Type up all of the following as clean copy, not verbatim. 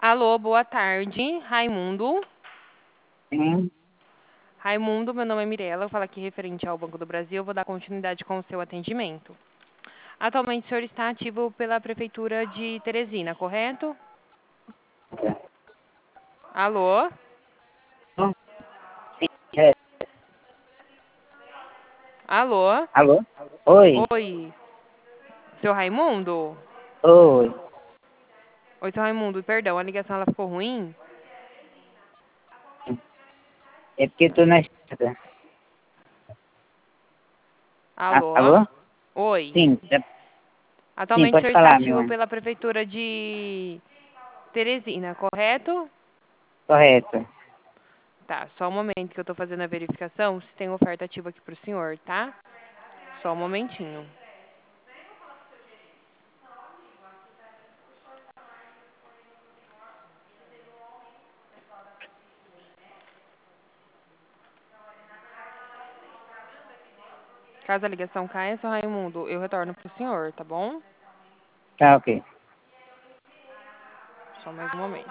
Alô, boa tarde, Raimundo. Sim, Raimundo, meu nome é Mirela, eu falo aqui referente ao Banco do Brasil, eu vou dar continuidade com o seu atendimento. Atualmente o senhor está ativo pela Prefeitura de Teresina, correto? Alô? é. Alô? Alô? Oi, Oi, seu Raimundo? oi. Oi, seu Raimundo, perdão, a ligação ela ficou ruim? É porque eu tô na estrada. Alô? Alô? Oi. Sim, sim, Atualmente o pode senhor está falar, meu ativo anjo. pela Prefeitura de Teresina, correto? Correto. Tá, só um momento que eu tô fazendo a verificação se tem oferta ativa aqui pro senhor, tá? Só um momentinho. Caso a ligação caia, seu Raimundo, eu retorno pro senhor, tá bom? Tá, ok. Só mais um momento.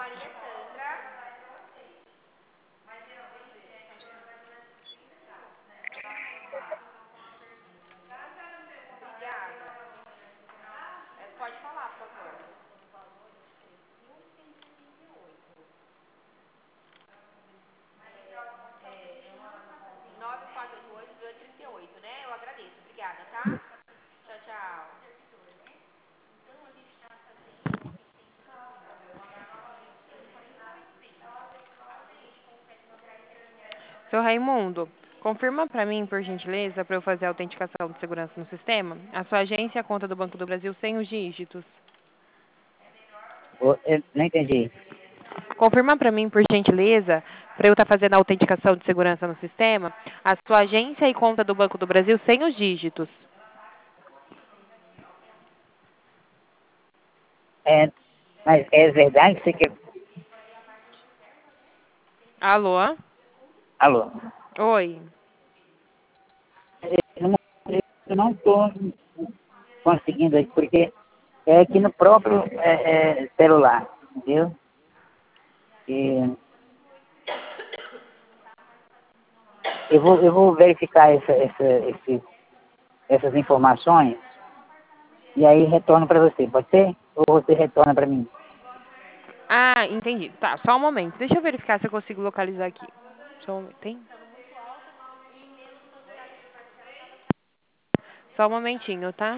Pode falar, por favor. 9488-38, né? Eu agradeço. Obrigada, tá? Tchau, tchau. Seu Raimundo, confirma para mim, por gentileza, para eu fazer a autenticação de segurança no sistema, a sua agência e a conta do Banco do Brasil sem os dígitos. Eu não entendi. Confirma para mim, por gentileza, para eu estar fazendo a autenticação de segurança no sistema, a sua agência e conta do Banco do Brasil sem os dígitos. É, mas é verdade que você quer... Alô? Alô? Oi. Eu não, eu não tô conseguindo aqui, porque é aqui no próprio celular, entendeu? E eu vou verificar essas informações e aí retorno para você, pode ser? Ou você retorna para mim? Ah, entendi. Tá, só um momento. Deixa eu verificar se eu consigo localizar aqui. Só um momento. Tem? Só um momentinho, tá?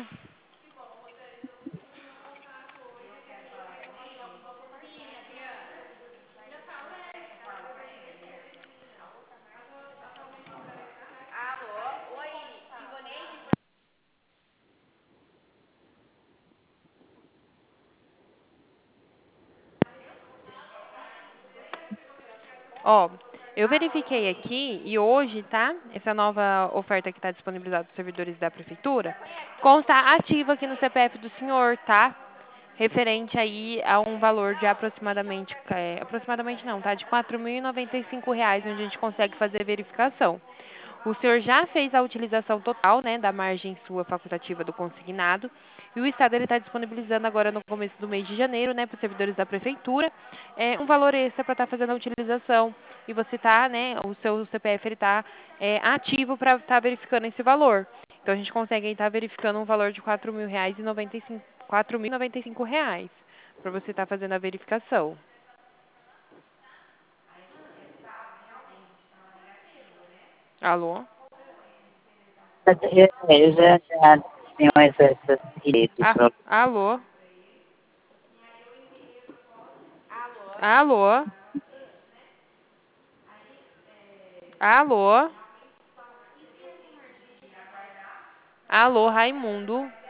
Ó, eu verifiquei aqui e hoje, tá? Essa nova oferta que está disponibilizada para os servidores da prefeitura consta ativa aqui no CPF do senhor, tá? Referente aí a um valor de aproximadamente não, tá? De R$ 4.095, onde a gente consegue fazer verificação. O senhor já fez a utilização total, né, da margem sua facultativa do consignado, e o Estado está disponibilizando agora no começo do mês de janeiro, né, para os servidores da prefeitura, um valor extra para estar fazendo a utilização. E você está, né, o seu CPF ele está ativo para estar verificando esse valor. Então a gente consegue estar verificando um valor de R$ 4.095 para você estar fazendo a verificação. Alô? Eu já tenho essas direitos Ah, próprios. alô? Alô? Alô? Alô, Raimundo?